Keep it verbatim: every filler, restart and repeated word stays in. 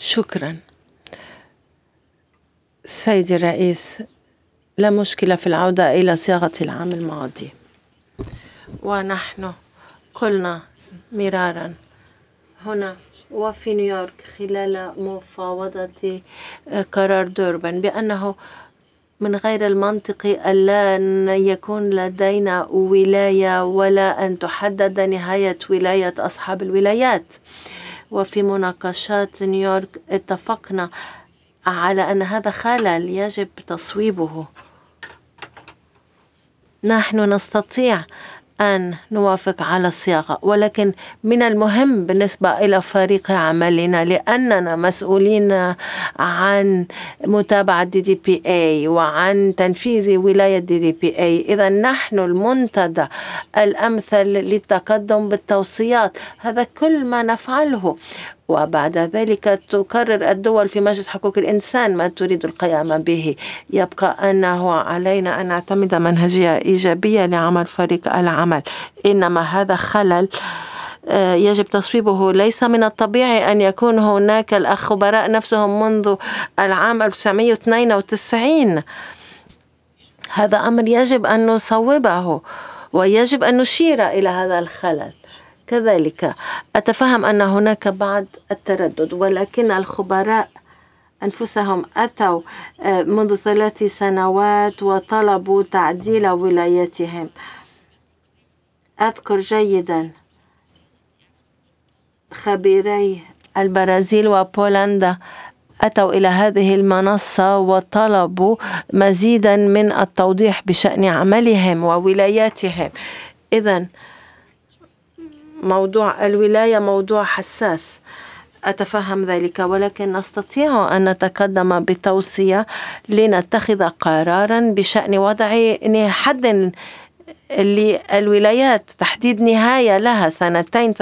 شكرا سيدي الرئيس، لا مشكلة في العودة إلى صياغة العام الماضي. ونحن قلنا مرارا هنا وفي نيويورك خلال مفاوضة قرار دوربان بأنه من غير المنطقي ألا يكون لدينا ولاية ولا أن تحدد نهاية ولاية أصحاب الولايات. وفي مناقشات نيويورك اتفقنا على أن هذا خلل يجب تصويبه. نحن نستطيع أن نوافق على الصياغة، ولكن من المهم بالنسبة إلى فريق عملنا لأننا مسؤولين عن متابعة دي دي بي اي وعن تنفيذ ولاية دي دي بي اي. إذا نحن المنتدى الأمثل للتقدم بالتوصيات، هذا كل ما نفعله. وبعد ذلك تقرر الدول في مجلس حقوق الإنسان ما تريد القيام به. يبقى أنه علينا أن نعتمد منهجية إيجابية لعمل فريق العمل، إنما هذا خلل يجب تصويبه. ليس من الطبيعي أن يكون هناك الخبراء نفسهم منذ العام ألف وتسعمائة واثنين وتسعين. هذا أمر يجب أن نصوبه ويجب أن نشير إلى هذا الخلل. كذلك أتفهم أن هناك بعض التردد، ولكن الخبراء أنفسهم أتوا منذ ثلاث سنوات وطلبوا تعديل ولايتهم. أذكر جيدا خبيري البرازيل وبولندا أتوا إلى هذه المنصة وطلبوا مزيدا من التوضيح بشأن عملهم وولاياتهم. إذن موضوع الولاية موضوع حساس، أتفهم ذلك، ولكن نستطيع أن نتقدم بتوصية لنتخذ قرارا بشأن وضع حد للولايات، تحديد نهاية لها سنتين